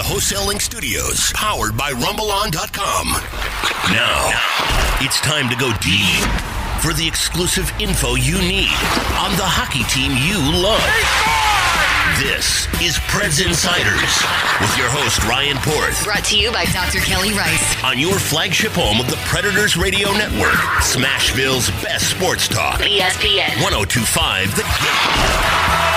Wholesaling Studios, powered by RumbleOn.com. Now, it's time to go deep for the exclusive info you need on the hockey team you love. This is Preds Insiders with your host, Ryan Porth. Brought to you by Dr. Kelly Rice. On your flagship home of the Predators Radio Network, Smashville's best sports talk. ESPN 102.5 The Game.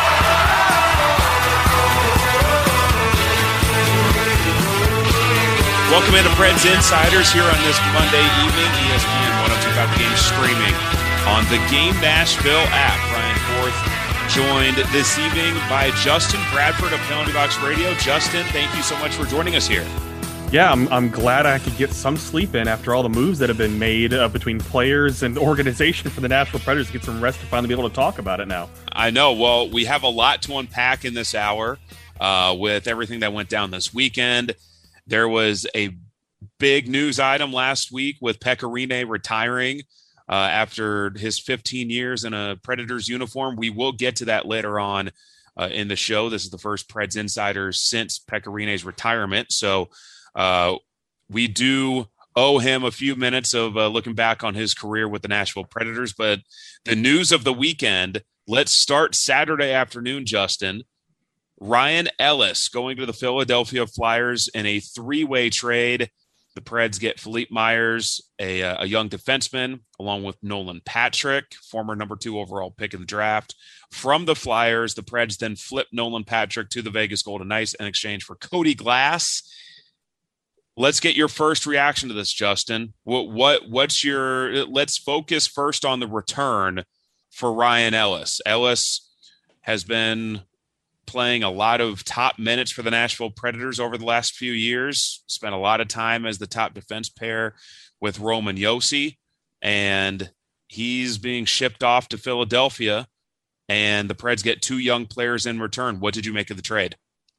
Welcome into Preds Insiders here on this Monday evening. ESPN 102.5 The Game streaming on the Game Nashville app. Ryan Porth joined this evening by Justin Bradford of Penalty Box Radio. Justin, thank you so much for joining us here. Yeah, I'm glad I could get some sleep in after all the moves that have been made between players and organization for the Nashville Predators to get some rest to finally be able to talk about it now. I know. Well, we have a lot to unpack in this hour with everything that went down this weekend. There was a big news item last week with Pekka Rinne retiring after his 15 years in a Predators uniform. We will get to that later on in the show. This is the first Preds Insiders since Pekka Rinne's retirement. So we do owe him a few minutes of looking back on his career with the Nashville Predators. But the news of the weekend, let's start Saturday afternoon, Justin. Ryan Ellis going to the Philadelphia Flyers in a three-way trade. The Preds get Philippe Myers, a young defenseman, along with Nolan Patrick, former number 2 overall pick in the draft. From the Flyers, the Preds then flip Nolan Patrick to the Vegas Golden Knights in exchange for Cody Glass. Let's get your first reaction to this, Justin. What's your? Let's focus first on the return for Ryan Ellis. Ellis has been playing a lot of top minutes for the Nashville Predators over the last few years, spent a lot of time as the top defense pair with Roman Josi, and he's being shipped off to Philadelphia, and the Preds get 2 young players in return. What did you make of the trade?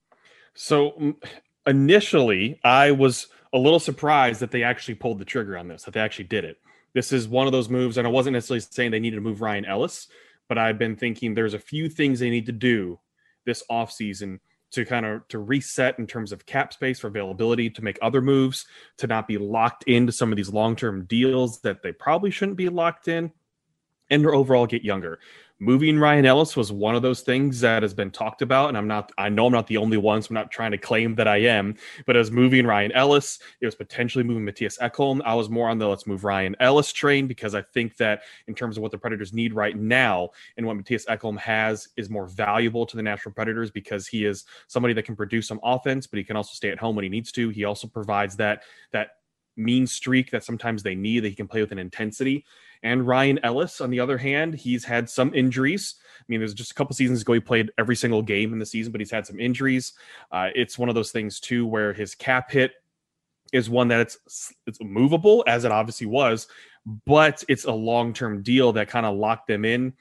So initially, I was a little surprised that they actually pulled the trigger on this, that they actually did it. This is one of those moves, and I wasn't necessarily saying they needed to move Ryan Ellis, but I've been thinking there's a few things they need to do this offseason to reset in terms of cap space for availability, to make other moves, to not be locked into some of these long-term deals that they probably shouldn't be locked in, and to overall get younger. Moving Ryan Ellis was one of those things that has been talked about, and I know I'm not the only one, so I'm not trying to claim that I am, but as moving Ryan Ellis, it was potentially moving Mattias Ekholm. I was more on the let's move Ryan Ellis train, because I think that in terms of what the Predators need right now and what Mattias Ekholm has is more valuable to the Nashville Predators, because he is somebody that can produce some offense, but he can also stay at home when he needs to. He also provides that mean streak that sometimes they need, that he can play with an intensity. And Ryan Ellis, on the other hand, he's had some injuries. I mean, there's just a couple seasons ago he played every single game in the season, but he's had some injuries. It's one of those things, too, where his cap hit is one that it's movable, as it obviously was, but it's a long-term deal that kind of locked them in.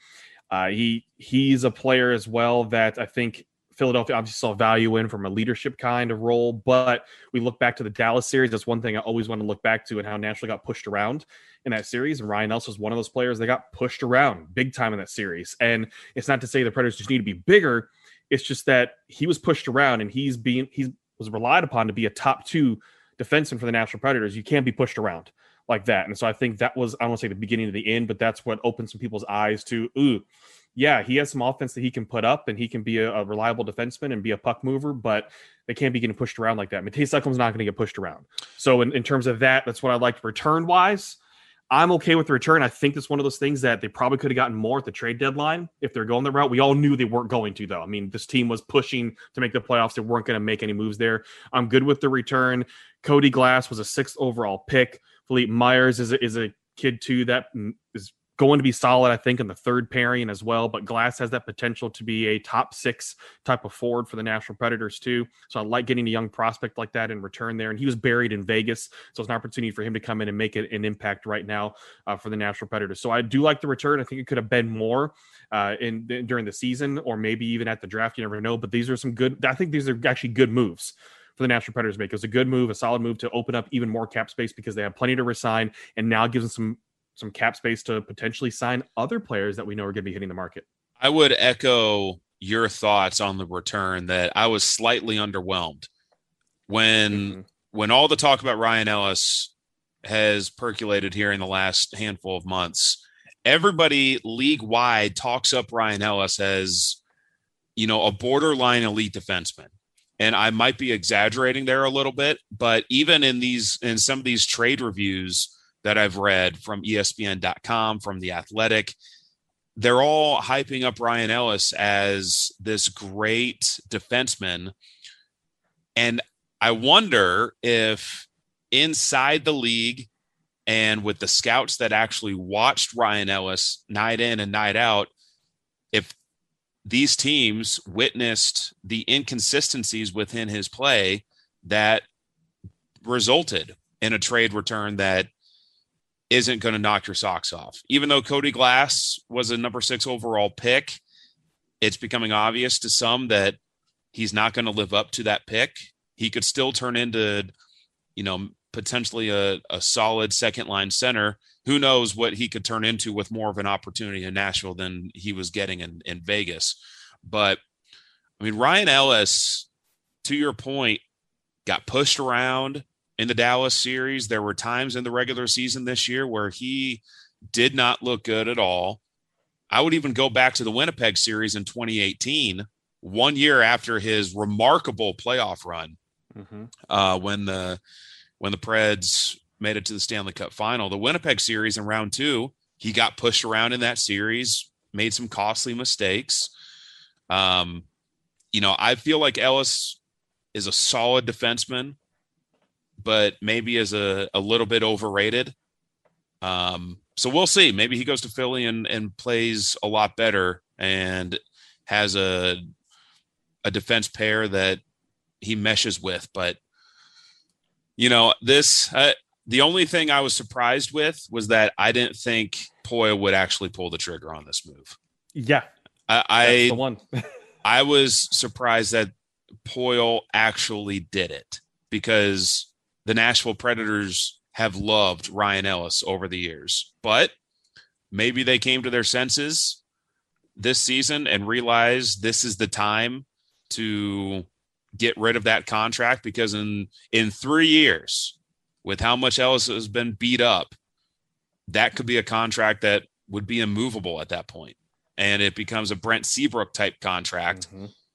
He's a player as well that I think Philadelphia obviously saw value in from a leadership kind of role, but we look back to the Dallas series. That's one thing I always want to look back to, and how Nashville got pushed around in that series. And Ryan Ellis was one of those players that got pushed around big time in that series. And it's not to say the Predators just need to be bigger. It's just that he was pushed around, and he was relied upon to be a top 2 defenseman for the Nashville Predators. You can't be pushed around like that. And so I think that was, I don't want to say the beginning of the end, but that's what opened some people's eyes to, yeah, he has some offense that he can put up, and he can be a reliable defenseman and be a puck mover, but they can't be getting pushed around like that. Mattias Ekholm's not going to get pushed around. So in terms of that, that's what I liked return-wise. I'm okay with the return. I think it's one of those things that they probably could have gotten more at the trade deadline if they're going the route. We all knew they weren't going to, though. I mean, this team was pushing to make the playoffs. They weren't going to make any moves there. I'm good with the return. Cody Glass was a 6th overall pick. Philippe Myers is a kid, too, that is going to be solid, I think, in the third pairing as well. But Glass has that potential to be a top 6 type of forward for the Nashville Predators too. So I like getting a young prospect like that in return there. And he was buried in Vegas, so it's an opportunity for him to come in and make an impact right now for the Nashville Predators. So I do like the return. I think it could have been more during the season, or maybe even at the draft. You never know. But these are some good. I think these are actually good moves for the Nashville Predators to make. It was a good move, a solid move to open up even more cap space, because they have plenty to resign, and now gives them some cap space to potentially sign other players that we know are going to be hitting the market. I would echo your thoughts on the return, that I was slightly underwhelmed when all the talk about Ryan Ellis has percolated here in the last handful of months, everybody league-wide talks up Ryan Ellis as, a borderline elite defenseman. And I might be exaggerating there a little bit, but even in some of these trade reviews that I've read from ESPN.com, from The Athletic, they're all hyping up Ryan Ellis as this great defenseman. And I wonder if inside the league and with the scouts that actually watched Ryan Ellis night in and night out, if these teams witnessed the inconsistencies within his play that resulted in a trade return that isn't going to knock your socks off. Even though Cody Glass was a number 6 overall pick, it's becoming obvious to some that he's not going to live up to that pick. He could still turn into, potentially a solid second line center. Who knows what he could turn into with more of an opportunity in Nashville than he was getting in Vegas. But I mean, Ryan Ellis, to your point, got pushed around in the Dallas series. There were times in the regular season this year where he did not look good at all. I would even go back to the Winnipeg series in 2018, 1 year after his remarkable playoff run, when the Preds made it to the Stanley Cup final. The Winnipeg series in round 2, he got pushed around in that series, made some costly mistakes. I feel like Ellis is a solid defenseman, but maybe is a little bit overrated. So we'll see. Maybe he goes to Philly and plays a lot better and has a defense pair that he meshes with. But, the only thing I was surprised with was that I didn't think Poile would actually pull the trigger on this move. Yeah. That's the one. I was surprised that Poile actually did it, because the Nashville Predators have loved Ryan Ellis over the years, but maybe they came to their senses this season and realized this is the time to get rid of that contract, because in 3 years, with how much Ellis has been beat up, that could be a contract that would be immovable at that point. And it becomes a Brent Seabrook type contract.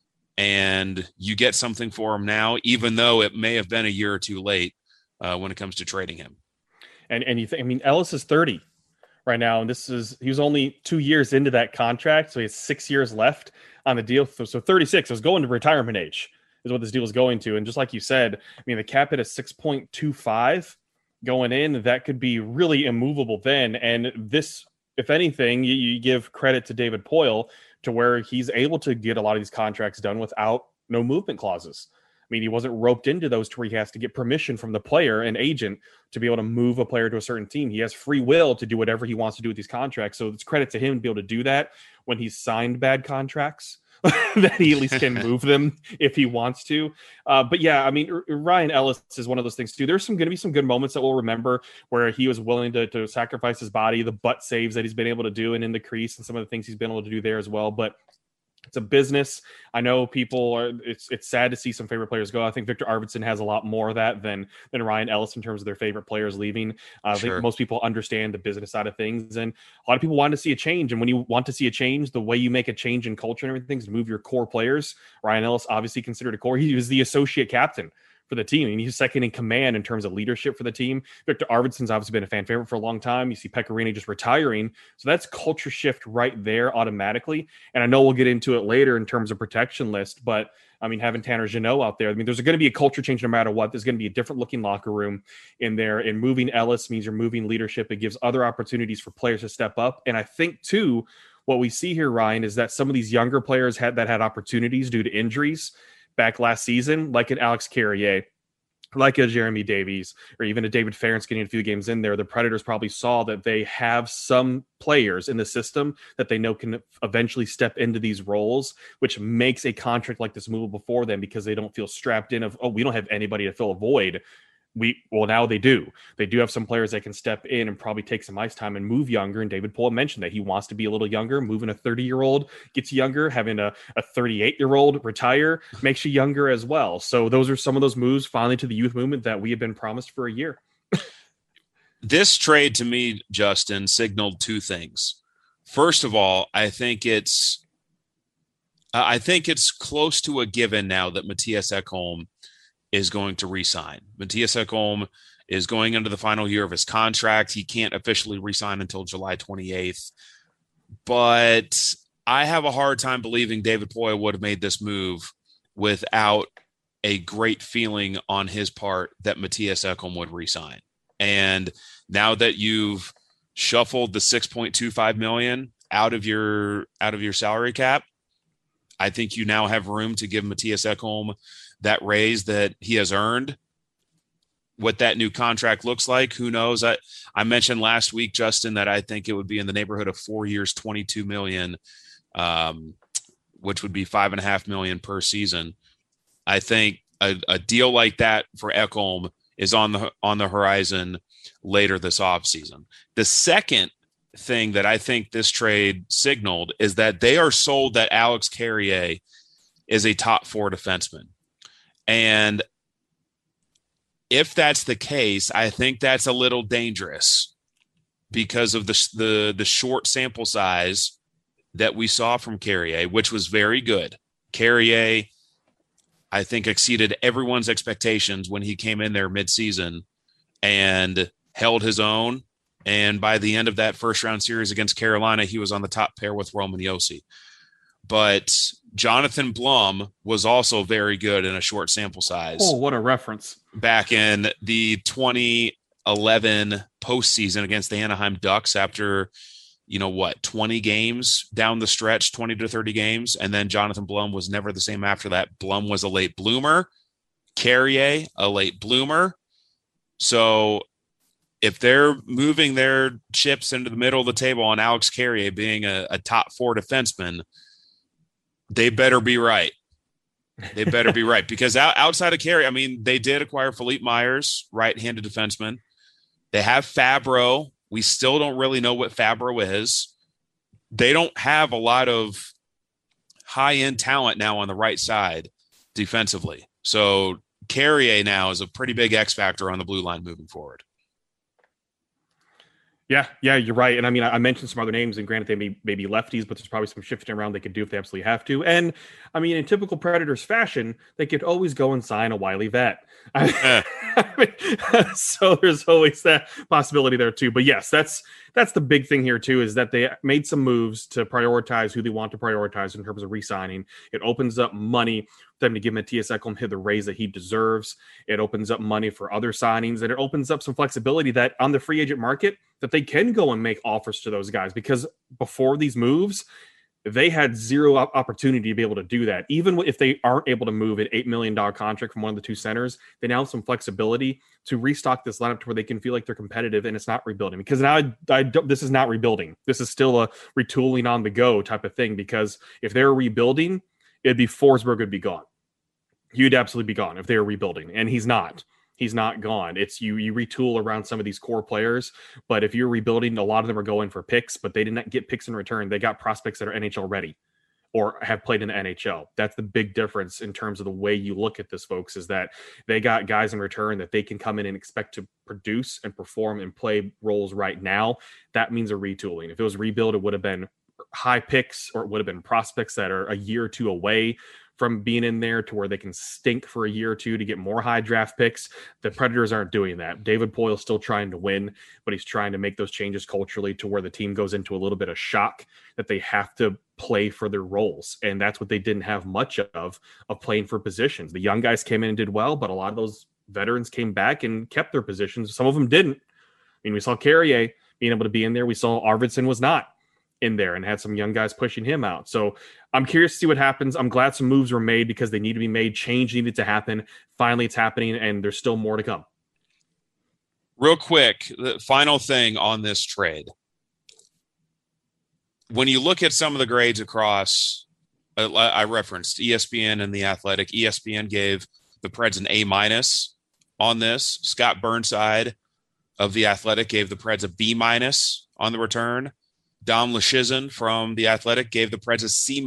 And you get something for him now, even though it may have been a year or two late when it comes to trading him. And you think, Ellis is 30 right now, and he was only 2 years into that contract. So he has 6 years left on the deal. So 36 is going to retirement age is what this deal is going to. And just like you said, the cap hit is 6.25 going in. That could be really immovable then. And this, if anything, you give credit to David Poile to where he's able to get a lot of these contracts done without no movement clauses. He wasn't roped into those to where he has to get permission from the player and agent to be able to move a player to a certain team. He has free will to do whatever he wants to do with these contracts. So it's credit to him to be able to do that when he's signed bad contracts, that he at least can move them if he wants to. But yeah, Ryan Ellis is one of those things too. There's going to be some good moments that we'll remember where he was willing to sacrifice his body, the butt saves that he's been able to do and in the crease and some of the things he's been able to do there as well. But it's a business. I know people are. It's sad to see some favorite players go. I think Victor Arvidsson has a lot more of that than Ryan Ellis in terms of their favorite players leaving. I think most people understand the business side of things, and a lot of people want to see a change. And when you want to see a change, the way you make a change in culture and everything is to move your core players. Ryan Ellis obviously considered a core. He was the associate captain for the team. He's second in command in terms of leadership for the team. Victor Arvidsson's obviously been a fan favorite for a long time. You see Pekka Rinne just retiring. So that's culture shift right there automatically. And I know we'll get into it later in terms of protection list, but having Tanner Jeannot out there, there's going to be a culture change no matter what. There's going to be a different looking locker room in there, and moving Ellis means you're moving leadership. It gives other opportunities for players to step up. And I think too, what we see here, Ryan, is that some of these younger players had opportunities due to injuries back last season, like an Alex Carrier, like a Jeremy Davies, or even a David Ference getting a few games in there. The Predators probably saw that they have some players in the system that they know can eventually step into these roles, which makes a contract like this movable for them, because they don't feel strapped in of, we don't have anybody to fill a void. Now they do. They do have some players that can step in and probably take some ice time and move younger. And David Poile mentioned that he wants to be a little younger. Moving a 30-year-old gets you younger. Having a 38-year-old retire makes you younger as well. So those are some of those moves finally to the youth movement that we have been promised for a year. This trade to me, Justin, signaled two things. First of all, I think it's close to a given now that Mattias Ekholm is going to re-sign. Mattias Ekholm is going into the final year of his contract. He can't officially re-sign until July 28th. But I have a hard time believing David Poile would have made this move without a great feeling on his part that Mattias Ekholm would re-sign. And now that you've shuffled the $6.25 million out of your salary cap, I think you now have room to give Mattias Ekholm that raise that he has earned. What that new contract looks like, who knows? I mentioned last week, Justin, that I think it would be in the neighborhood of 4 years, $22 million, which would be $5.5 million per season. I think a deal like that for Ekholm is on the horizon later this offseason. The second thing that I think this trade signaled is that they are sold that Alex Carrier is a top 4 defenseman. And if that's the case, I think that's a little dangerous because of the short sample size that we saw from Carrier, which was very good. Carrier, I think, exceeded everyone's expectations when he came in there midseason and held his own. And by the end of that first round series against Carolina, he was on the top pair with Roman Josi. But Jonathan Blum was also very good in a short sample size. Oh, what a reference. Back in the 2011 postseason against the Anaheim Ducks after, 20 games down the stretch, 20 to 30 games. And then Jonathan Blum was never the same after that. Blum was a late bloomer. Carrier, a late bloomer. So if they're moving their chips into the middle of the table on Alex Carrier being a top 4 defenseman, they better be right. They better be right. Because outside of Carrier, they did acquire Philippe Myers, right-handed defenseman. They have Fabro. We still don't really know what Fabro is. They don't have a lot of high-end talent now on the right side defensively. So Carrier now is a pretty big X factor on the blue line moving forward. Yeah, you're right. And I mentioned some other names, and granted, they may be lefties, but there's probably some shifting around they could do if they absolutely have to. And in typical Predators fashion, they could always go and sign a wily vet. So there's always that possibility there too. But yes, that's the big thing here too, is that they made some moves to prioritize who they want to prioritize in terms of re-signing. It opens up money for them to give Mattias Ekholm the raise that he deserves. It opens up money for other signings, and it opens up some flexibility that on the free agent market that they can go and make offers to those guys, because before these moves, they had zero opportunity to be able to do that. Even if they aren't able to move an $8 million contract from one of the two centers, they now have some flexibility to restock this lineup to where they can feel like they're competitive and it's not rebuilding. Because now this is not rebuilding. This is still a retooling on the go type of thing, because if they're rebuilding, it'd be Forsberg would be gone. He'd absolutely be gone if they were rebuilding, and he's not. He's not gone. It's you retool around some of these core players, but if you're rebuilding, a lot of them are going for picks, but they didn't get picks in return. They got prospects that are NHL ready or have played in the NHL. That's the big difference in terms of the way you look at this, folks, is that they got guys in return that they can come in and expect to produce and perform and play roles right now. That means a retooling. If it was rebuild, it would have been high picks, or it would have been prospects that are a year or two away from being in there to where they can stink for a year or two to get more high draft picks. The Predators aren't doing that. David Poile's still trying to win, but he's trying to make those changes culturally to where the team goes into a little bit of shock that they have to play for their roles. And that's what they didn't have much of playing for positions. The young guys came in and did well, but a lot of those veterans came back and kept their positions. Some of them didn't. We saw Carrier being able to be in there. We saw Arvidsson was not in there and had some young guys pushing him out. So I'm curious to see what happens. I'm glad some moves were made because they need to be made. Change needed to happen. Finally, it's happening, and there's still more to come. Real quick, the final thing on this trade. When you look at some of the grades across, I referenced ESPN and The Athletic. ESPN gave the Preds an A-. on this. Scott Burnside of The Athletic gave the Preds a B- on the return. Dom Luszczyszyn from The Athletic gave the Preds a C-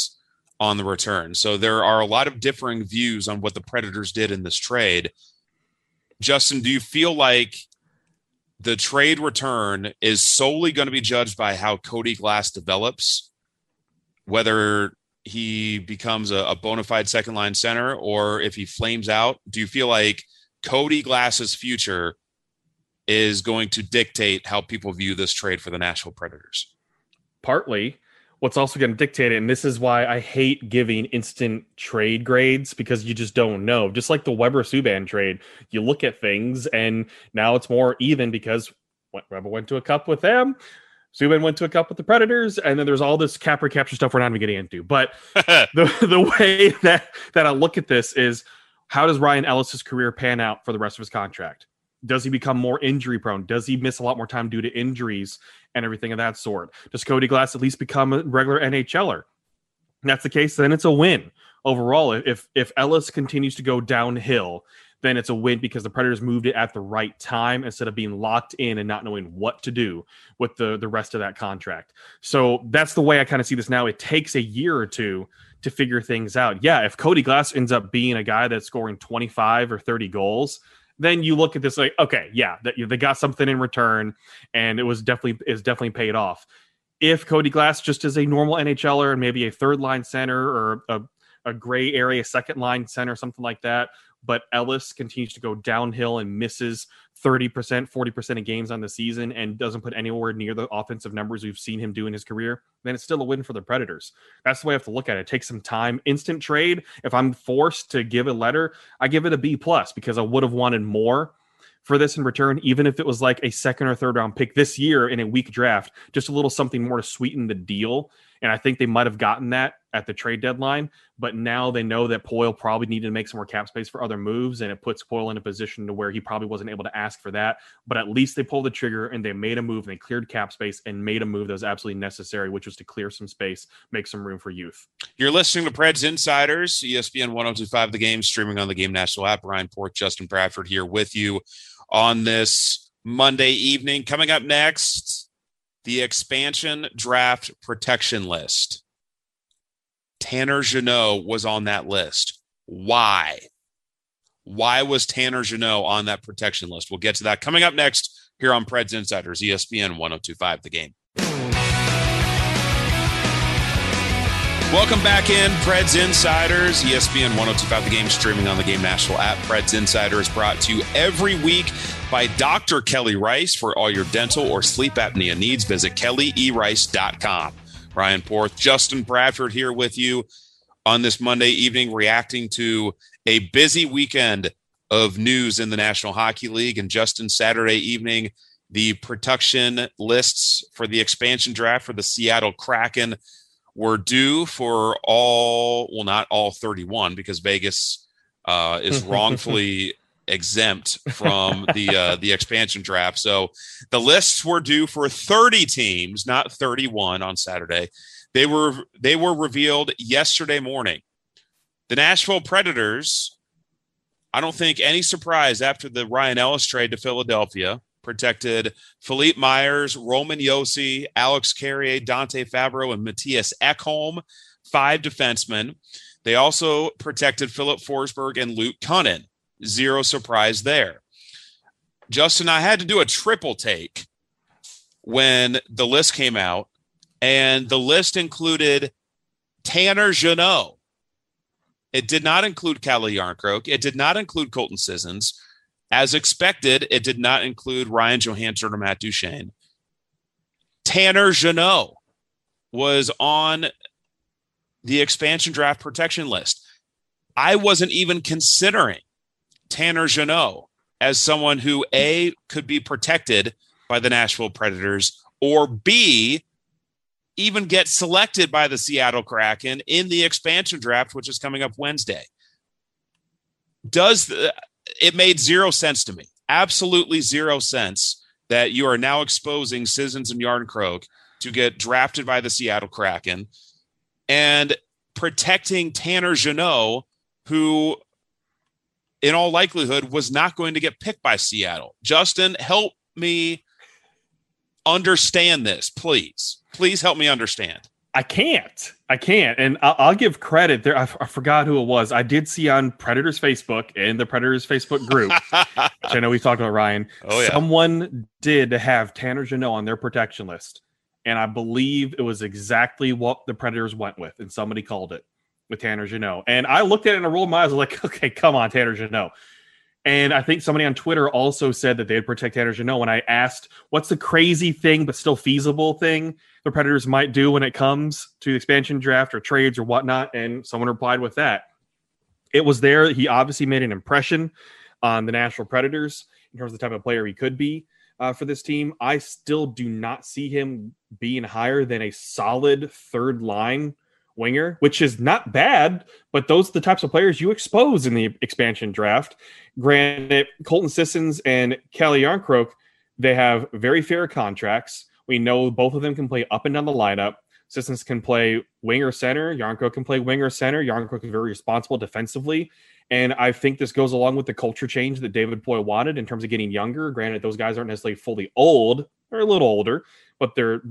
on the return. So there are a lot of differing views on what the Predators did in this trade. Justin, do you feel like the trade return is solely going to be judged by how Cody Glass develops, whether he becomes a bona fide second line center or if he flames out? Do you feel like Cody Glass's future is going to dictate how people view this trade for the Nashville Predators? Partly. What's also going to dictate it, and this is why I hate giving instant trade grades, because you just don't know. Just like the Weber-Subban trade, you look at things, and now it's more even because Weber went to a cup with them, Subban went to a cup with the Predators, and then there's all this cap recapture stuff we're not even getting into. But the way that I look at this is, how does Ryan Ellis' career pan out for the rest of his contract? Does he become more injury prone? Does he miss a lot more time due to injuries and everything of that sort? Does Cody Glass at least become a regular NHLer? If that's the case, then it's a win overall. If Ellis continues to go downhill, then it's a win because the Predators moved it at the right time instead of being locked in and not knowing what to do with the rest of that contract. So that's the way I kind of see this now. It takes a year or two to figure things out. Yeah, if Cody Glass ends up being a guy that's scoring 25 or 30 goals, then you look at this like, okay, yeah, they got something in return, and is definitely paid off. If Cody Glass just is a normal NHLer and maybe a third line center or a gray area second line center, something like that, but Ellis continues to go downhill and misses 30%, 40% of games on the season and doesn't put anywhere near the offensive numbers we've seen him do in his career, then it's still a win for the Predators. That's the way I have to look at it. It takes some time. Instant trade, if I'm forced to give a letter, I give it a B+ because I would have wanted more for this in return, even if it was like a second or third round pick this year in a weak draft, just a little something more to sweeten the deal. And I think they might have gotten that at the trade deadline, but now they know that Poile probably needed to make some more cap space for other moves, and it puts Poile in a position to where he probably wasn't able to ask for that. But at least they pulled the trigger and they made a move, and they cleared cap space and made a move that was absolutely necessary, which was to clear some space, make some room for youth. You're listening to Preds Insiders, ESPN 102.5 The Game, streaming on the Game National app. Ryan Porth, Justin Bradford here with you on this Monday evening. Coming up next, the expansion draft protection list. Tanner Jeannot was on that list. Why? Why was Tanner Jeannot on that protection list? We'll get to that coming up next here on Preds Insiders, ESPN 102.5 The Game. Welcome back in, Preds Insiders, ESPN 102.5 The Game, streaming on the Game National app. Preds Insider is brought to you every week by Dr. Kelly Rice. For all your dental or sleep apnea needs, visit kellyerice.com. Ryan Porth, Justin Bradford here with you on this Monday evening, reacting to a busy weekend of news in the National Hockey League. And Justin, Saturday evening, the protection lists for the expansion draft for the Seattle Kraken were due for not all 31, because Vegas is wrongfully exempt from the expansion draft. So the lists were due for 30 teams, not 31 on Saturday. They were revealed yesterday morning. The Nashville Predators, I don't think any surprise after the Ryan Ellis trade to Philadelphia, protected Philippe Myers, Roman Josi, Alex Carrier, Dante Fabro, and Matthias Ekholm, 5 defensemen. They also protected Philip Forsberg and Luke Kunin. Zero surprise there. Justin, I had to do a triple take when the list came out, and the list included Tanner Jeannot. It did not include Calle Jarnkrok. It did not include Colton Sissons. As expected, it did not include Ryan Johansson or Matt Duchene. Tanner Jeannot was on the expansion draft protection list. I wasn't even considering Tanner Jeannot as someone who, A, could be protected by the Nashville Predators, or B, even get selected by the Seattle Kraken in the expansion draft, which is coming up Wednesday. It made zero sense to me. Absolutely zero sense that you are now exposing Sissons and Jarnkrok to get drafted by the Seattle Kraken and protecting Tanner Jeannot, who in all likelihood, was not going to get picked by Seattle. Justin, help me understand this, please. Please help me understand. I can't. And I'll give credit there. I forgot who it was. I did see on Predators Facebook and the Predators Facebook group, which I know we talked about, Ryan. Oh, yeah. Someone did have Tanner Jeannot on their protection list. And I believe it was exactly what the Predators went with. And somebody called it with Tanner Jeannot. And I looked at it and I rolled my eyes. I was like, okay, come on, Tanner Jeannot. And I think somebody on Twitter also said that they'd protect Tanner Jeannot. When I asked, what's the crazy thing but still feasible thing the Predators might do when it comes to the expansion draft or trades or whatnot? And someone replied with that. It was there. He obviously made an impression on the Nashville Predators in terms of the type of player he could be for this team. I still do not see him being higher than a solid third line winger, which is not bad, but those are the types of players you expose in the expansion draft. Granted, Colton Sissons and Calle Jarnkrok, they have very fair contracts. We know both of them can play up and down the lineup. Sissons can play winger center. Jarnkrok can play winger center. Jarnkrok is very responsible defensively. And I think this goes along with the culture change that David Poile wanted in terms of getting younger. Granted, those guys aren't necessarily fully old. They're a little older, but they're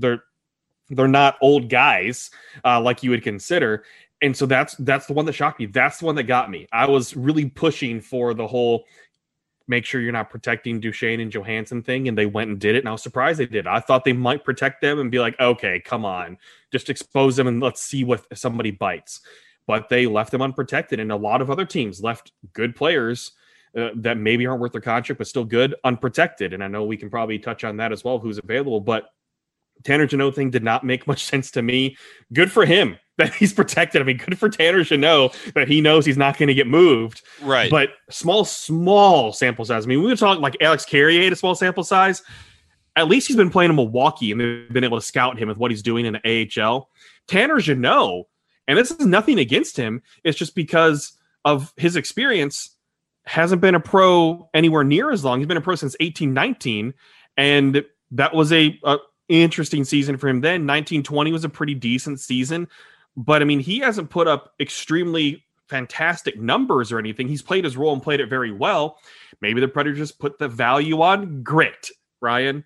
not old guys like you would consider. And so that's the one that shocked me. That's the one that got me. I was really pushing for the whole make sure you're not protecting Duchene and Johansson thing, and they went and did it, and I was surprised they did. I thought they might protect them and be like, okay, come on, just expose them and let's see what somebody bites. But they left them unprotected, and a lot of other teams left good players that maybe aren't worth their contract, but still good, unprotected. And I know we can probably touch on that as well, who's available, but Tanner Jeannot thing did not make much sense to me. Good for him that he's protected. I mean, good for Tanner Jeannot that he knows he's not going to get moved. Right. But small sample size. I mean, we were talking like Alex Carrier at a small sample size. At least he's been playing in Milwaukee and they've been able to scout him with what he's doing in the AHL. Tanner Jeannot, and this is nothing against him, it's just because of his experience, hasn't been a pro anywhere near as long. He's been a pro since 18-19, and that was a interesting season for him then. 19-20 was a pretty decent season, but I mean, he hasn't put up extremely fantastic numbers or anything. He's played his role and played it very well. Maybe the Predators just put the value on grit, Ryan.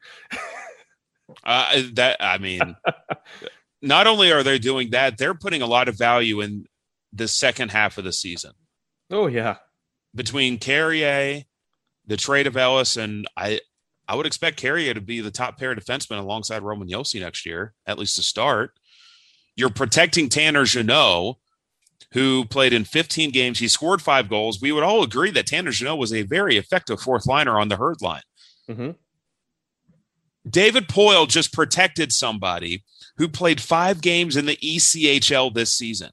Not only are they doing that, they're putting a lot of value in the second half of the season. Oh yeah. Between Carrier, the trade of Ellis, and I would expect Carrier to be the top pair defenseman alongside Roman Josi next year, at least to start. You're protecting Tanner Jeannot, who played in 15 games. He scored 5 goals. We would all agree that Tanner Jeannot was a very effective fourth liner on the Herd line. Mm-hmm. David Poile just protected somebody who played 5 games in the ECHL this season.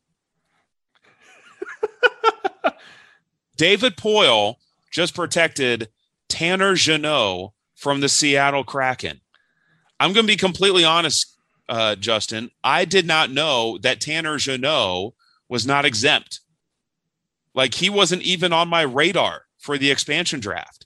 David Poile just protected Tanner Jeannot from the Seattle Kraken. I'm going to be completely honest, Justin. I did not know that Tanner Jeannot was not exempt. Like, he wasn't even on my radar for the expansion draft.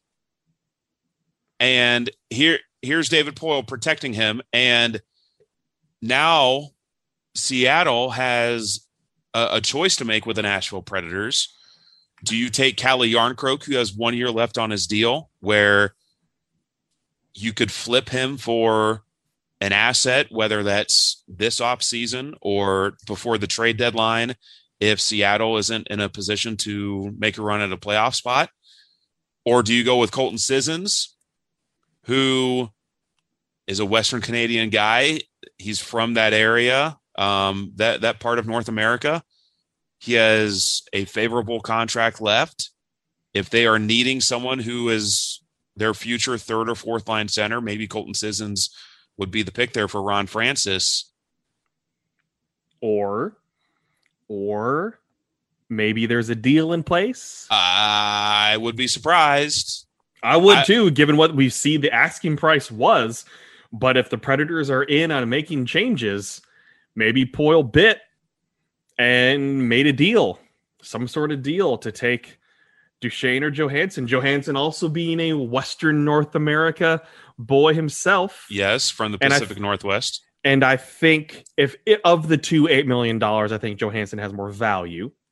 And here's David Poile protecting him. And now Seattle has a choice to make with the Nashville Predators. Do you take Calle Jarnkrok, who has 1 year left on his deal, where you could flip him for an asset, whether that's this offseason or before the trade deadline, if Seattle isn't in a position to make a run at a playoff spot? Or do you go with Colton Sissons, who is a Western Canadian guy? He's from that area, that part of North America. He has a favorable contract left. If they are needing someone who is their future third or fourth line center, maybe Colton Sissons would be the pick there for Ron Francis. Or maybe there's a deal in place. I would be surprised. I would too, given what we see the asking price was. But if the Predators are in on making changes, maybe Poile bit and made a deal, some sort of deal to take Duchene or Johansson. Johansson also being a Western North America boy himself. Yes, from the Pacific Northwest. And I think of the two $8 million, I think Johansson has more value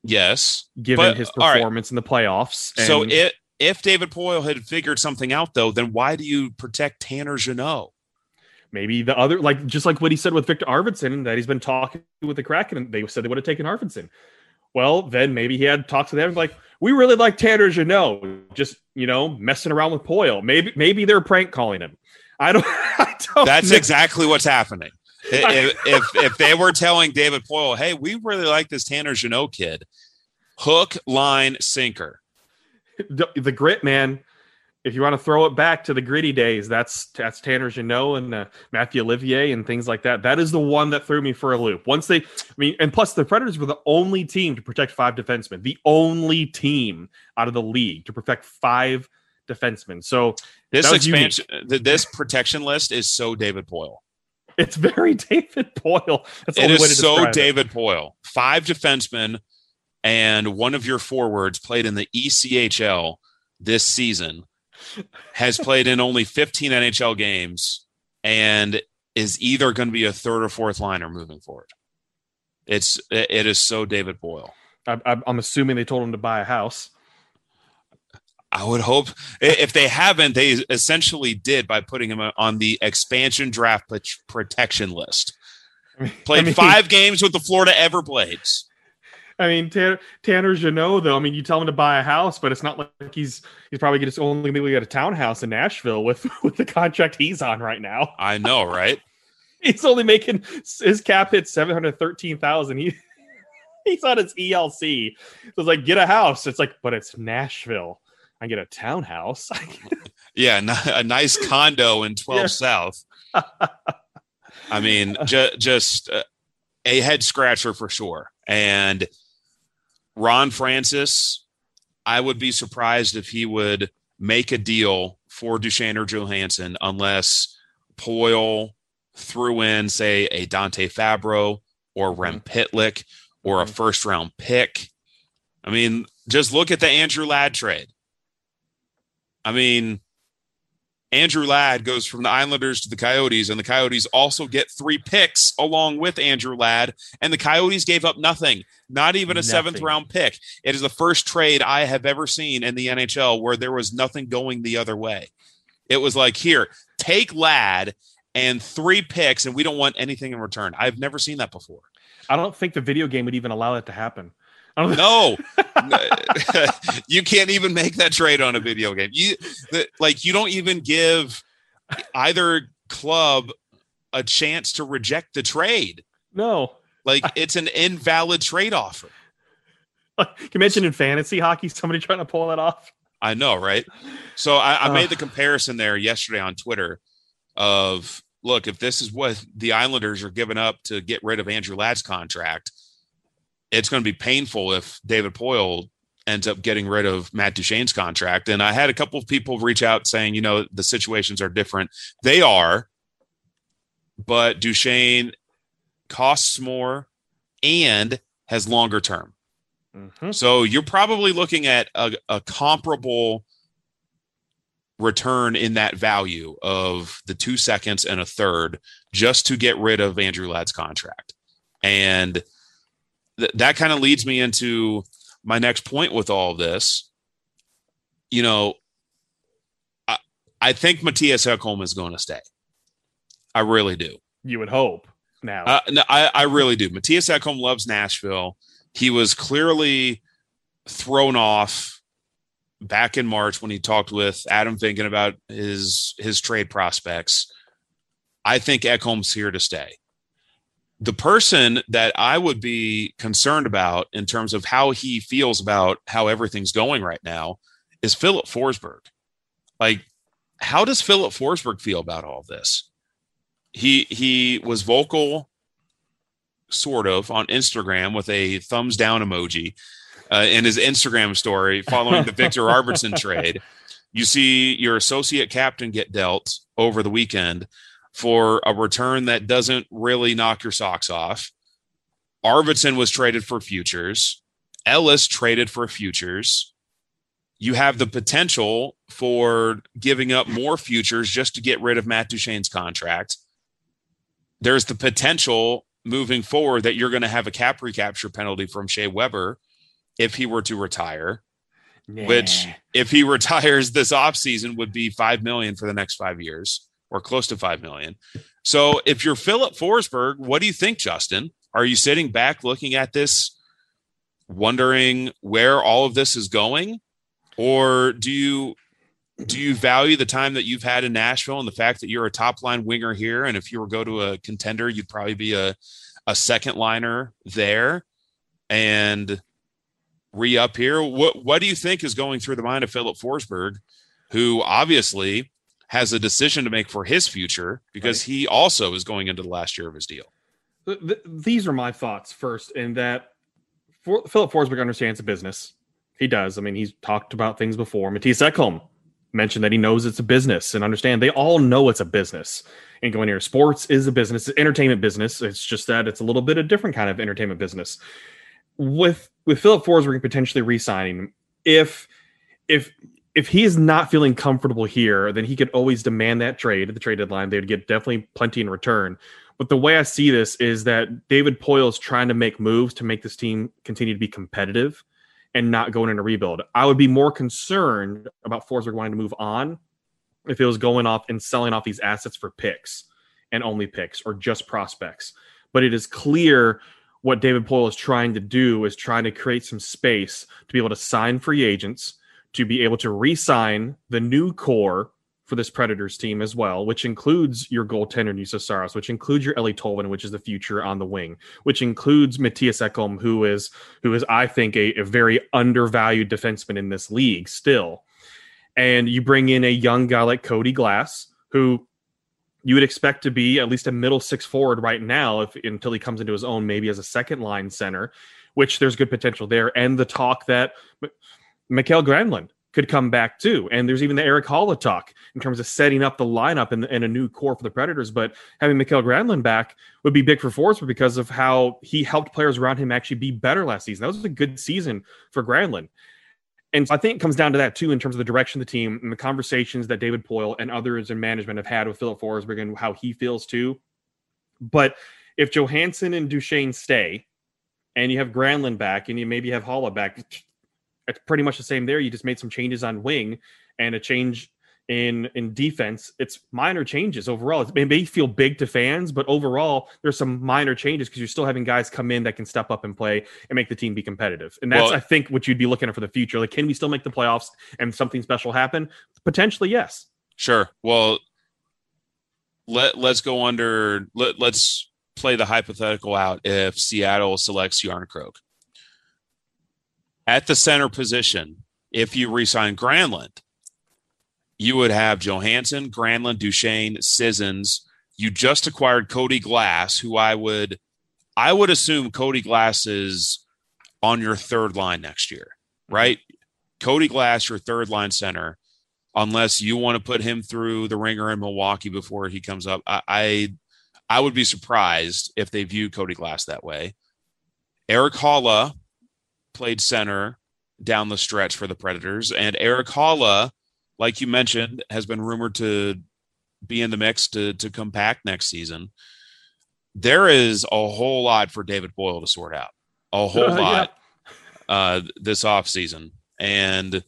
Yes. given his performance in the playoffs. And so if David Poyle had figured something out, though, then why do you protect Tanner Jeannot? maybe the other, just like what he said with Victor Arvidsson, that he's been talking with the Kraken, and they said they would have taken Arvidsson. Well, then maybe he had talks with them like, we really like Tanner Jeannot, just, messing around with Poyle. Maybe they're prank calling him. I don't That's know. exactly what's happening. If they were telling David Poyle, hey, we really like this Tanner Jeannot kid, hook, line, sinker. The grit, man. If you want to throw it back to the gritty days, that's Tanner Jeannot and Matthew Olivier and things like that. That is the one that threw me for a loop. And plus the Predators were the only team to protect 5 defensemen, the only team out of the league to protect 5 defensemen. So this expansion, this protection list is so David Poyle. It's very David Poyle. That's the it only way to is so describe David Poyle. 5 defensemen and one of your forwards played in the ECHL this season, has played in only 15 NHL games, and is either going to be a third or fourth liner moving forward. It is so David Poyle. I'm assuming they told him to buy a house. I would hope. If they haven't, they essentially did by putting him on the expansion draft protection list. Played 5 games with the Florida Everblades. I mean, Tanner Jeannot, though, you tell him to buy a house, but it's not like he's probably going to only maybe get a townhouse in Nashville with the contract he's on right now. I know, right? He's only making his cap hit $713,000. He's on his ELC. So it's like, get a house. It's like, but it's Nashville. I get a townhouse. Yeah, a nice condo in 12 South. Just a head scratcher for sure. And Ron Francis, I would be surprised if he would make a deal for Duchene or Johansson unless Poyle threw in, say, a Dante Fabro or Rem Pitlick or a first-round pick. Just look at the Andrew Ladd trade. Andrew Ladd goes from the Islanders to the Coyotes, and the Coyotes also get 3 picks along with Andrew Ladd, and the Coyotes gave up nothing, not even a 7th-round pick. It is the first trade I have ever seen in the NHL where there was nothing going the other way. It was like, here, take Ladd and 3 picks, and we don't want anything in return. I've never seen that before. I don't think the video game would even allow that to happen. No, you can't even make that trade on a video game. You don't even give either club a chance to reject the trade. No, it's an invalid trade offer. Can you mention in fantasy hockey somebody trying to pull that off? I know, right? So I made the comparison there yesterday on Twitter of, look, if this is what the Islanders are giving up to get rid of Andrew Ladd's contract, it's going to be painful if David Poyle ends up getting rid of Matt Duchene's contract. And I had a couple of people reach out saying, the situations are different. They are, but Duchene costs more and has longer term. Mm-hmm. So you're probably looking at a comparable return in that value of the 2 seconds and a third just to get rid of Andrew Ladd's contract. And that kind of leads me into my next point with all of this. I think Matthias Ekholm is going to stay. I really do. You would hope now. No, I really do. Matthias Ekholm loves Nashville. He was clearly thrown off back in March when he talked with Adam Vingan about his trade prospects. I think Ekholm's here to stay. The person that I would be concerned about in terms of how he feels about how everything's going right now is Philip Forsberg. How does Philip Forsberg feel about all this? He was vocal, sort of, on Instagram with a thumbs down emoji in his Instagram story following the Victor Arvidsson trade. You see your associate captain get dealt over the weekend for a return that doesn't really knock your socks off. Arvidsson was traded for futures. Ellis traded for futures. You have the potential for giving up more futures just to get rid of Matt Duchene's contract. There's the potential moving forward that you're going to have a cap recapture penalty from Shea Weber if he were to retire, which if he retires this offseason would be $5 million for the next 5 years or close to $5 million. So if you're Philip Forsberg, what do you think, Justin? Are you sitting back looking at this, wondering where all of this is going? Or do you value the time that you've had in Nashville and the fact that you're a top line winger here? And if you were go to a contender, you'd probably be a second liner there and re-up here. What do you think is going through the mind of Philip Forsberg, who obviously has a decision to make for his future because he also is going into the last year of his deal? These are my thoughts first, in that Philip Forsberg understands the business. He does. I mean, he's talked about things before. Mattias Ekholm mentioned that he knows it's a business, and understand they all know it's a business. And going here, sports is a business, it's entertainment business. It's just that it's a little bit of different kind of entertainment business. With Philip Forsberg potentially re-signing, if he is not feeling comfortable here, then he could always demand that trade at the trade deadline. They'd get definitely plenty in return. But the way I see this is that David Poile is trying to make moves to make this team continue to be competitive and not going into rebuild. I would be more concerned about Forsberg wanting to move on if it was going off and selling off these assets for picks and only picks or just prospects. But it is clear what David Poile is trying to do is trying to create some space to be able to sign free agents, to be able to re-sign the new core for this Predators team as well, which includes your goaltender, Juuse Saros, which includes your Eeli Tolvanen, which is the future on the wing, which includes Mattias Ekholm, who is, I think, a very undervalued defenseman in this league still. And you bring in a young guy like Cody Glass, who you would expect to be at least a middle six forward right now, until he comes into his own, maybe as a second line center, which there's good potential there. And the talk that Mikael Granlund could come back too. And there's even the Erik Haula talk in terms of setting up the lineup and a new core for the Predators. But having Mikael Granlund back would be big for Forsberg because of how he helped players around him actually be better last season. That was a good season for Granlund. And so I think it comes down to that too, in terms of the direction of the team and the conversations that David Poile and others in management have had with Philip Forsberg and how he feels too. But if Johansson and Duchesne stay and you have Granlund back and you maybe have Haula back, it's pretty much the same there. You just made some changes on wing and a change in defense. It's minor changes overall. It may feel big to fans, but overall there's some minor changes because you're still having guys come in that can step up and play and make the team be competitive. And that's, I think, what you'd be looking at for the future. Like, can we still make the playoffs and something special happen? Potentially, yes. Sure. Well, let's go under. Let's play the hypothetical out. If Seattle selects Järnkrok at the center position, if you re-sign Granlund, you would have Johansson, Granlund, Duchesne, Sissons. You just acquired Cody Glass, who I would assume Cody Glass is on your third line next year, right? Cody Glass, your third line center, unless you want to put him through the ringer in Milwaukee before he comes up. I would be surprised if they view Cody Glass that way. Erik Haula played center down the stretch for the Predators, and Erik Haula, like you mentioned, has been rumored to be in the mix to come back next season. There is a whole lot for David Poile to sort out, a whole lot this offseason. And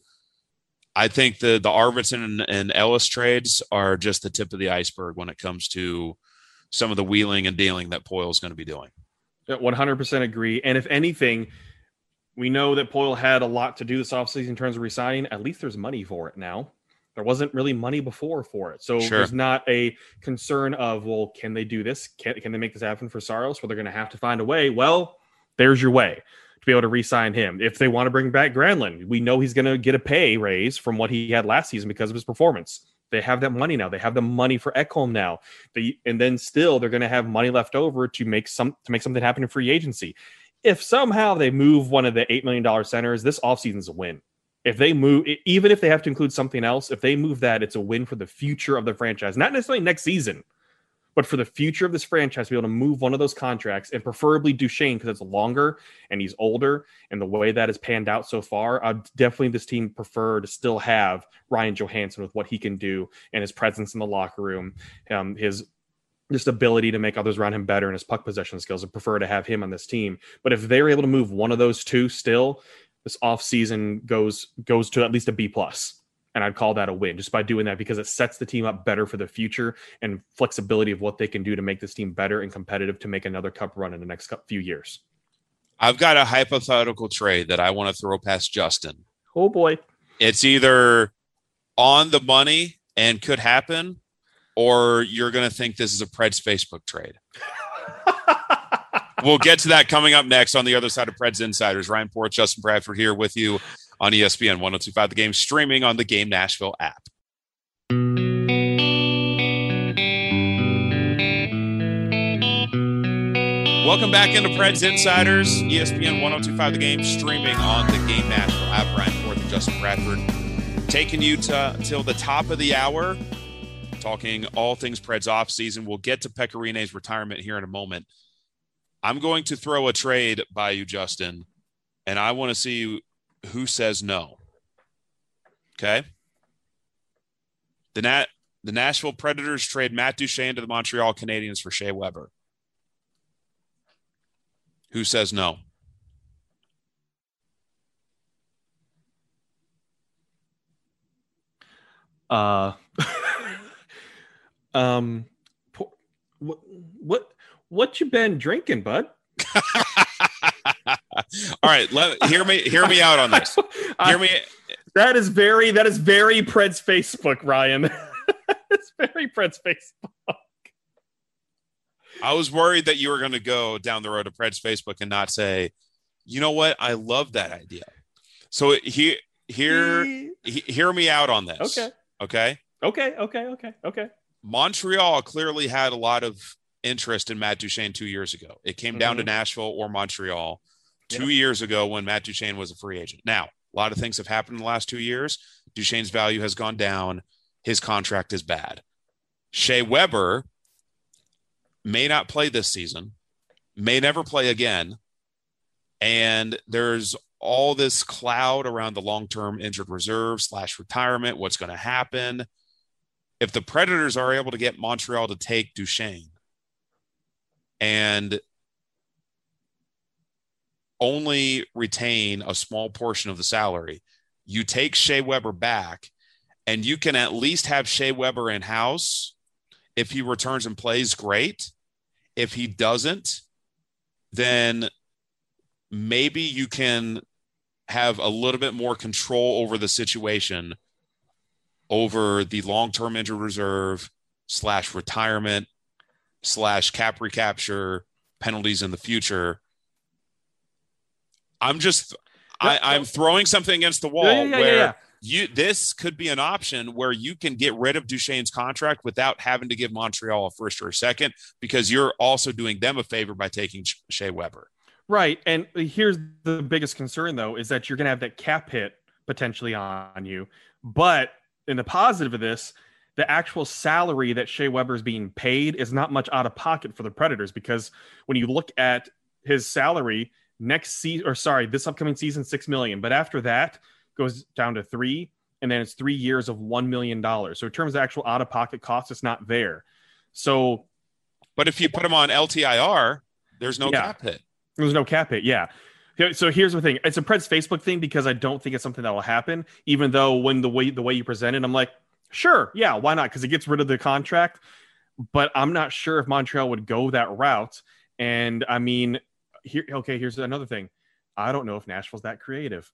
I think the Arvidsson and Ellis trades are just the tip of the iceberg when it comes to some of the wheeling and dealing that Poile is going to be doing. 100% agree. And if anything, we know that Poile had a lot to do this offseason in terms of re-signing. At least there's money for it now. There wasn't really money before for it. So There's not a concern of, well, can they do this? Can they make this happen for Saros? Well, they're going to have to find a way. Well, there's your way to be able to re-sign him. If they want to bring back Granlund, we know he's going to get a pay raise from what he had last season because of his performance. They have that money now. They have the money for Ekholm now. And then still they're going to have money left over to make something happen in free agency. If somehow they move one of the $8 million centers, this offseason is a win. If they move, even if they have to include something else, if they move that, it's a win for the future of the franchise. Not necessarily next season, but for the future of this franchise, to be able to move one of those contracts, and preferably Duchesne because it's longer and he's older. And the way that has panned out so far, I'd definitely this team prefer to still have Ryan Johansson with what he can do and his presence in the locker room, his just ability to make others around him better and his puck possession skills. I prefer to have him on this team. But if they're able to move one of those two still, this offseason goes to at least a B+. And I'd call that a win just by doing that, because it sets the team up better for the future and flexibility of what they can do to make this team better and competitive to make another cup run in the next few years. I've got a hypothetical trade that I want to throw past Justin. Oh boy. It's either on the money and could happen, or you're going to think this is a Preds Facebook trade. We'll get to that coming up next on the other side of Preds Insiders. Ryan Porth, Justin Bradford here with you on ESPN 102.5 The Game, streaming on the Game Nashville app. Welcome back into Preds Insiders, ESPN 102.5 The Game, streaming on the Game Nashville app. Ryan Porth and Justin Bradford taking you till the top of the hour, talking all things Preds offseason. We'll get to Pekka Rinne's retirement here in a moment. I'm going to throw a trade by you, Justin, and I want to see who says no. Okay? The Nashville Predators trade Matt Duchene to the Montreal Canadiens for Shea Weber. Who says no? What you been drinking, bud? All right, hear me out on this. That is very Preds Facebook, Ryan. It's very Preds Facebook. I was worried that you were going to go down the road of Preds Facebook and not say, you know what? I love that idea. So hear me out on this. Okay. Montreal clearly had a lot of interest in Matt Duchene 2 years ago. It came down to Nashville or Montreal 2 years ago when Matt Duchene was a free agent. Now, a lot of things have happened in the last 2 years. Duchene's value has gone down. His contract is bad. Shea Weber may not play this season, may never play again. And there's all this cloud around the long-term injured reserve / retirement. What's going to happen? If the Predators are able to get Montreal to take Duchene and only retain a small portion of the salary, you take Shea Weber back and you can at least have Shea Weber in-house. If he returns and plays, great. If he doesn't, then maybe you can have a little bit more control over the situation, over the long-term injured reserve / retirement / cap recapture penalties in the future. I'm throwing something against the wall this could be an option where you can get rid of Duchene's contract without having to give Montreal a first or a second, because you're also doing them a favor by taking Shea Weber. Right. And here's the biggest concern, though, is that you're going to have that cap hit potentially on you. But in the positive of this, the actual salary that Shea Weber is being paid is not much out of pocket for the Predators, because when you look at his salary this upcoming season, $6 million. But after that, goes down to $3 million, and then it's 3 years of $1 million. So in terms of actual out-of-pocket costs, it's not there. So, but if you put them on LTIR, there's no cap hit. There's no cap hit, yeah. So here's the thing. It's a Preds Facebook thing, because I don't think it's something that will happen, even though when the way you present it, I'm like, sure, yeah, why not? Because it gets rid of the contract. But I'm not sure if Montreal would go that route. And I mean, here's another thing. I don't know if Nashville's that creative.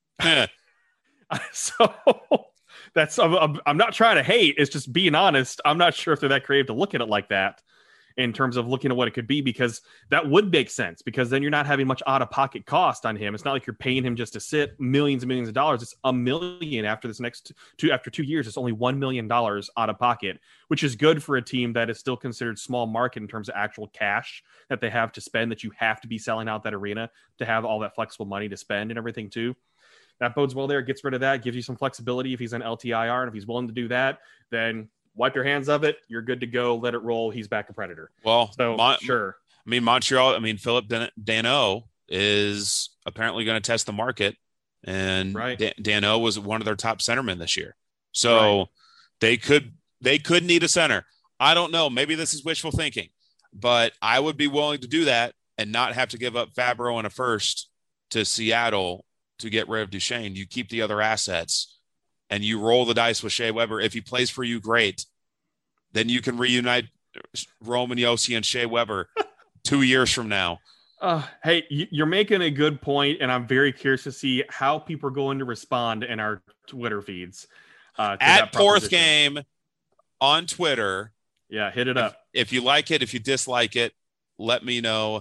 So I'm not trying to hate. It's just being honest. I'm not sure if they're that creative to look at it like that in terms of looking at what it could be, because that would make sense, because then you're not having much out of pocket cost on him. It's not like you're paying him just to sit millions and millions of dollars. It's $1 million after this after 2 years. It's only $1 million out of pocket, which is good for a team that is still considered small market in terms of actual cash that they have to spend, that you have to be selling out that arena to have all that flexible money to spend and everything too. That bodes well there. Gets rid of that, gives you some flexibility if he's on LTIR. And if he's willing to do that, then wipe your hands of it. You're good to go. Let it roll. He's back a Predator. Well, so sure. I mean, Montreal, Philip Danault is apparently going to test the market. And Danault was one of their top centermen this year. So they could need a center. I don't know. Maybe this is wishful thinking, but I would be willing to do that and not have to give up Fabro and a first to Seattle to get rid of Duchesne. You keep the other assets and you roll the dice with Shea Weber. If he plays for you, great. Then you can reunite Roman Josi and Shea Weber 2 years from now. Hey, you're making a good point, and I'm very curious to see how people are going to respond in our Twitter feeds. At Fourth Game on Twitter. Yeah, hit it up. If you like it, if you dislike it, let me know.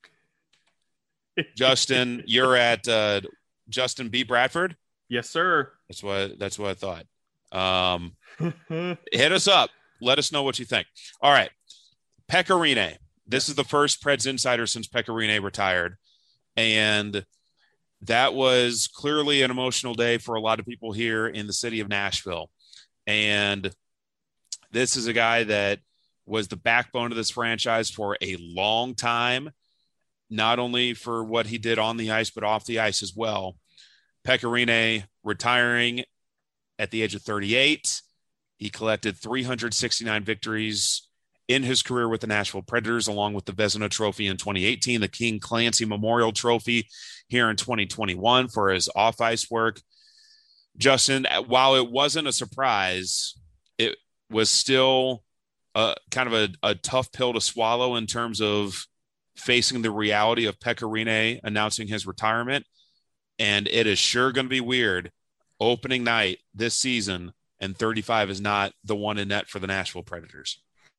Justin, you're at Justin B. Bradford? Yes, sir. That's what I thought. Hit us up. Let us know what you think. All right. Pekka Rinne. This is the first Preds Insider since Pekka Rinne retired. And that was clearly an emotional day for a lot of people here in the city of Nashville. And this is a guy that was the backbone of this franchise for a long time, not only for what he did on the ice, but off the ice as well. Pekka Rinne retiring at the age of 38. He collected 369 victories in his career with the Nashville Predators, along with the Vezina Trophy in 2018, the King Clancy Memorial Trophy here in 2021 for his off-ice work. Justin, while it wasn't a surprise, it was still kind of a tough pill to swallow in terms of facing the reality of Pekka Rinne announcing his retirement. And it is sure going to be weird opening night this season, and 35 is not the one in net for the Nashville Predators.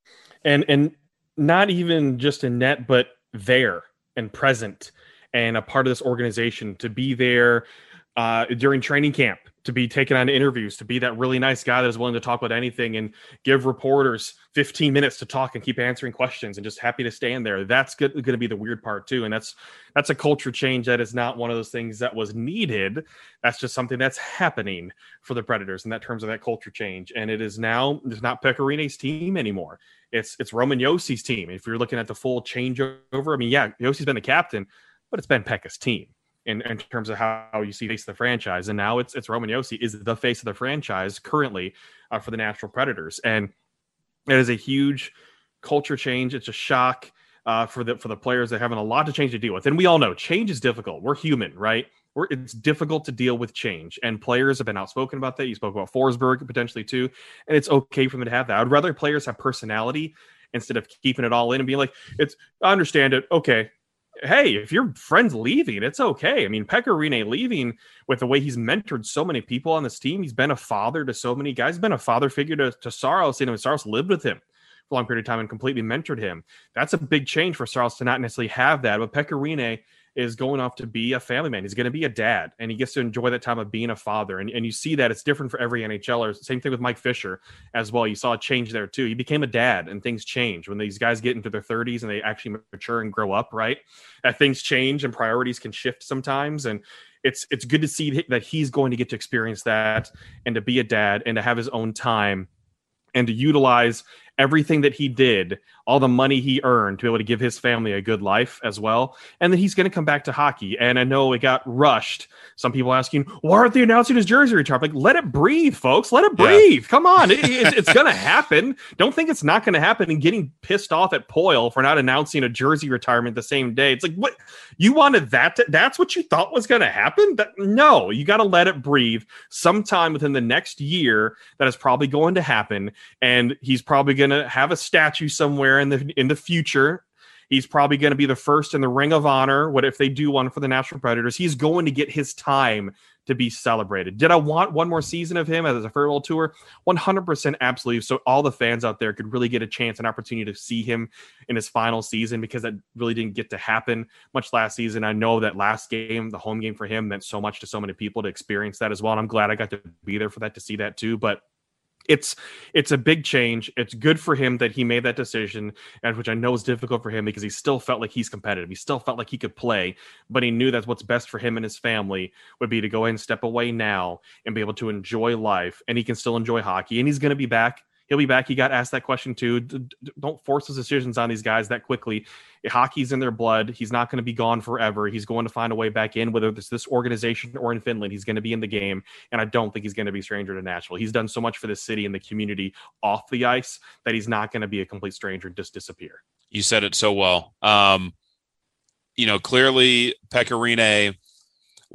And not even just in net, but there and present and a part of this organization, to be there during training camp, to be taken on interviews, to be that really nice guy that is willing to talk about anything and give reporters 15 minutes to talk and keep answering questions and just happy to stand there. That's going to be the weird part too. And that's a culture change that is not one of those things that was needed. That's just something that's happening for the Predators in that terms of that culture change. And it is now, it's not Pekka Rinne's team anymore. It's Roman Josi's team. If you're looking at the full changeover, I mean, yeah, Josi's been the captain, but it's been Pekka's team in terms of how you see face of the franchise. And now it's Roman Josi is the face of the franchise currently for the Nashville Predators. And it is a huge culture change. It's a shock for the players that are having a lot to change to deal with. And we all know change is difficult. We're human, right? It's difficult to deal with change. And players have been outspoken about that. You spoke about Forsberg potentially too. And it's okay for them to have that. I'd rather players have personality instead of keeping it all in and being like, I understand it. Okay. Hey, if your friend's leaving, it's okay. I mean, Pekka Rinne leaving with the way he's mentored so many people on this team. He's been a father to so many guys. He's been a father figure to Saros. Saros lived with him for a long period of time and completely mentored him. That's a big change for Saros to not necessarily have that. But Pekka Rinne is going off to be a family man. He's going to be a dad, and he gets to enjoy that time of being a father. And you see that it's different for every NHLer. Same thing with Mike Fisher as well. You saw a change there too. He became a dad, and things change when these guys get into their 30s and they actually mature and grow up, right? That things change and priorities can shift sometimes. And it's good to see that he's going to get to experience that and to be a dad and to have his own time and to utilize everything that he did, all the money he earned to be able to give his family a good life as well. And then he's going to come back to hockey. And I know it got rushed. Some people asking, why aren't they announcing his jersey retirement? Like, let it breathe, folks. Let it breathe. Yeah. Come on. It's going to happen. Don't think it's not going to happen. And getting pissed off at Poile for not announcing a jersey retirement the same day. It's like, what? You wanted that? That's what you thought was going to happen? No, you got to let it breathe. Sometime within the next year, that is probably going to happen. And he's probably going to have a statue somewhere in the future. He's probably going to be the first in the Ring of Honor. What if they do one for the Nashville Predators? He's going to get his time to be celebrated. Did I want one more season of him as a farewell tour? 100% absolutely. So all the fans out there could really get a chance, an opportunity to see him in his final season, because that really didn't get to happen much last season. I know that last game, the home game for him, meant so much to so many people to experience that as well. And I'm glad I got to be there for that, to see that too. But it's a big change. It's good for him that he made that decision, and which I know is difficult for him because he still felt like he's competitive. He still felt like he could play, but he knew that what's best for him and his family would be to go ahead and step away now and be able to enjoy life. And he can still enjoy hockey, and he's going to be back. He'll be back. He got asked that question too. Don't force his decisions on these guys that quickly. Hockey's in their blood. He's not going to be gone forever. He's going to find a way back in, whether it's this organization or in Finland. He's going to be in the game, and I don't think he's going to be a stranger to Nashville. He's done so much for the city and the community off the ice that he's not going to be a complete stranger and just disappear. You said it so well. Clearly Pekka Rinne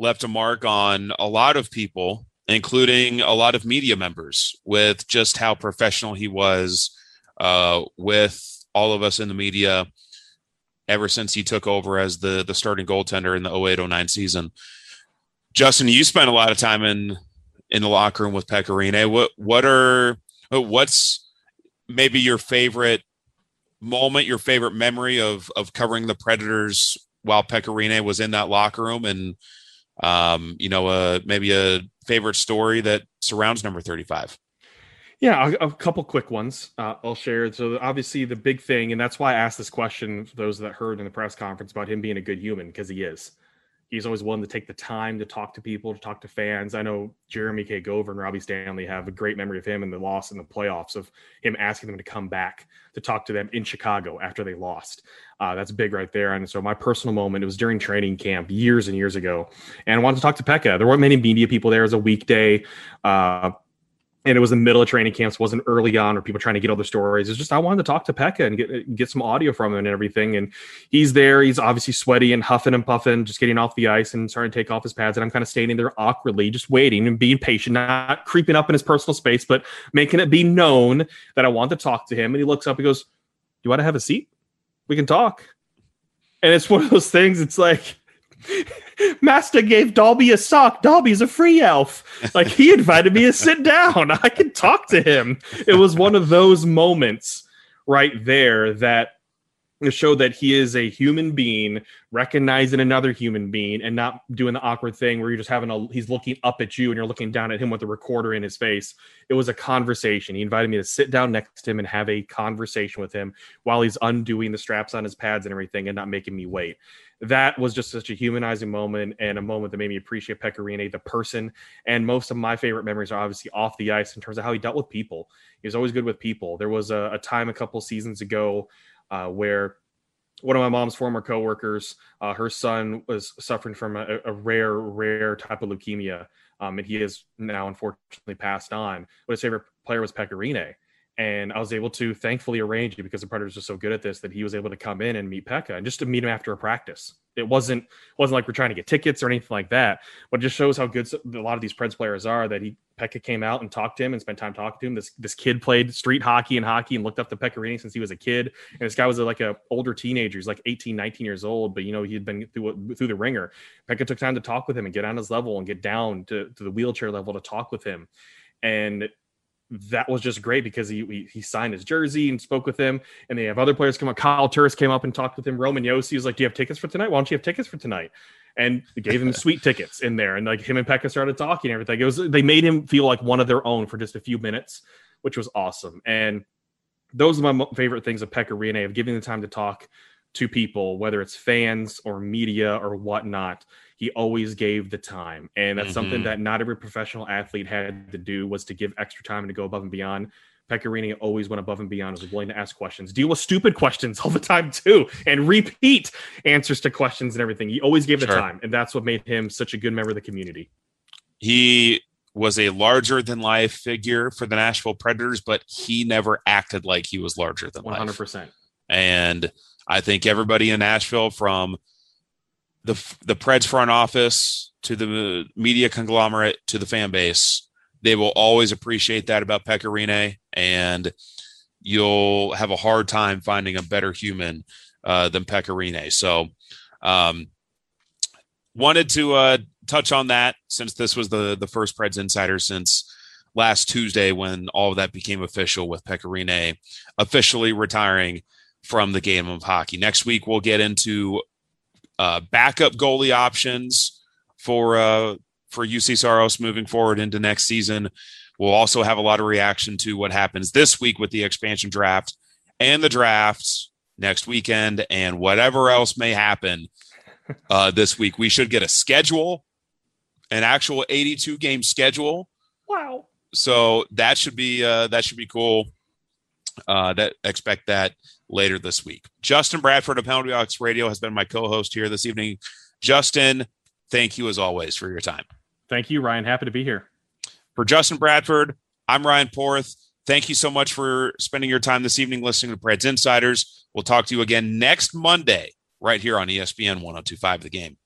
left a mark on a lot of people, including a lot of media members, with just how professional he was with all of us in the media ever since he took over as the starting goaltender in the 08-09 season. Justin, you spent a lot of time in the locker room with Pekka Rinne. What's maybe your favorite moment, your favorite memory of covering the Predators while Pekka Rinne was in that locker room, and maybe a favorite story that surrounds number 35? Yeah, a couple quick ones I'll share. So obviously the big thing, and that's why I asked this question for those that heard in the press conference about him being a good human, because he is. He's always willing to take the time to talk to people, to talk to fans. I know Jeremy K. Gover and Robbie Stanley have a great memory of him and the loss in the playoffs, of him asking them to come back to talk to them in Chicago after they lost. That's big right there. And so my personal moment, it was during training camp years and years ago, and I wanted to talk to Pekka. There weren't many media people there. It was a weekday. And it was in the middle of training camps, wasn't early on, or people trying to get all the stories. It's just I wanted to talk to Pekka and get some audio from him and everything. And he's there. He's obviously sweaty and huffing and puffing, just getting off the ice and starting to take off his pads. And I'm kind of standing there awkwardly, just waiting and being patient, not creeping up in his personal space, but making it be known that I want to talk to him. And he looks up and goes, "Do you want to have a seat? We can talk." And it's one of those things. It's like, Master gave Dalby a sock. Dalby's a free elf. Like, he invited me to sit down. I could talk to him. It was one of those moments right there that showed that he is a human being, recognizing another human being, and not doing the awkward thing where you're just he's looking up at you and you're looking down at him with a recorder in his face. It was a conversation. He invited me to sit down next to him and have a conversation with him while he's undoing the straps on his pads and everything and not making me wait. That was just such a humanizing moment, and a moment that made me appreciate Pekka Rinne, the person. And most of my favorite memories are obviously off the ice in terms of how he dealt with people. He was always good with people. There was a time a couple seasons ago where one of my mom's former coworkers, her son was suffering from a rare type of leukemia, and he has now unfortunately passed on. But his favorite player was Pekka Rinne. And I was able to thankfully arrange it, because the Predators are so good at this, that he was able to come in and meet Pekka, and just to meet him after a practice. It wasn't like we're trying to get tickets or anything like that, but it just shows how good a lot of these Preds players are, that Pekka came out and talked to him and spent time talking to him. This kid played street hockey and looked up to Pekka Rinne since he was a kid. And this guy was like a older teenager. He's like 18, 19 years old, but he had been through the ringer. Pekka took time to talk with him and get on his level and get down to the wheelchair level to talk with him. And that was just great, because he signed his jersey and spoke with him. And they have other players come up. Kyle Turris came up and talked with him. Roman Josi was like, "Do you have tickets for tonight? Why don't you have tickets for tonight?" And they gave him sweet tickets in there. And like, him and Pekka started talking and everything. They made him feel like one of their own for just a few minutes, which was awesome. And those are my favorite things of Pekka Rinne, of giving the time to talk to people, whether it's fans or media or whatnot. He always gave the time. And that's something that not every professional athlete had to do, was to give extra time and to go above and beyond. Pekka Rinne always went above and beyond, was willing to ask questions, deal with stupid questions all the time too, and repeat answers to questions and everything. He always gave the time. And that's what made him such a good member of the community. He was a larger than life figure for the Nashville Predators, but he never acted like he was larger than 100%. life. And I think everybody in Nashville, from the Preds front office to the media conglomerate to the fan base, they will always appreciate that about Pekka Rinne, and you'll have a hard time finding a better human than Pekka Rinne. So wanted to touch on that, since this was the first Preds Insider since last Tuesday, when all of that became official, with Pekka Rinne officially retiring from the game of hockey. Next week, we'll get into backup goalie options for UC Saros moving forward into next season. We'll also have a lot of reaction to what happens this week with the expansion draft and the drafts next weekend, and whatever else may happen this week. We should get a schedule, an actual 82 game schedule. Wow. So that should be cool. Expect that later this week. Justin Bradford of Penalty Box Radio has been my co-host here this evening. Justin, thank you as always for your time. Thank you, Ryan. Happy to be here. For Justin Bradford, I'm Ryan Porth. Thank you so much for spending your time this evening listening to Preds Insiders. We'll talk to you again next Monday right here on ESPN 102.5 The Game.